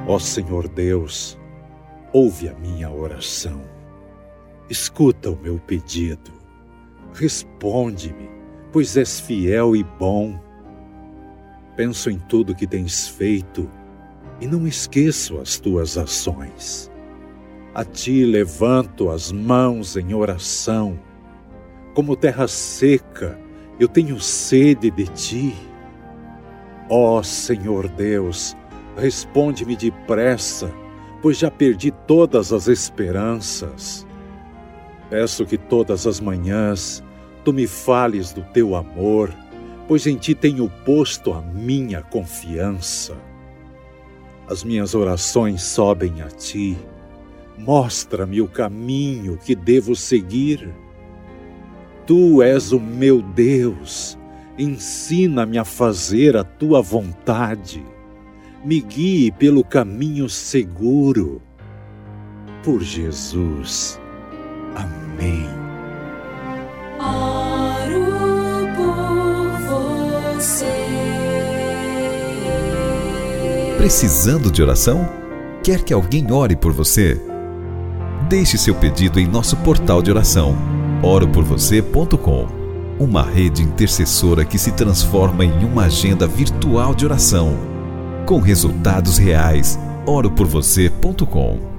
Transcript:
Ó Senhor Deus, ouve a minha oração. Escuta o meu pedido. Responde-me, pois és fiel e bom. Penso em tudo que tens feito e não esqueço as tuas ações. A ti levanto as mãos em oração. Como terra seca, eu tenho sede de ti. Ó Senhor Deus, responde-me depressa, pois já perdi todas as esperanças. Peço que todas as manhãs tu me fales do teu amor, pois em ti tenho posto a minha confiança. As minhas orações sobem a ti. Mostra-me o caminho que devo seguir. Tu és o meu Deus. Ensina-me a fazer a tua vontade. Me guie pelo caminho seguro. Por Jesus. Amém. Oro por você. Precisando de oração? Quer que alguém ore por você? Deixe seu pedido em nosso portal de oração, oroporvocê.com. Uma rede intercessora que se transforma em uma agenda virtual de oração, com resultados reais. oroporvocê.com.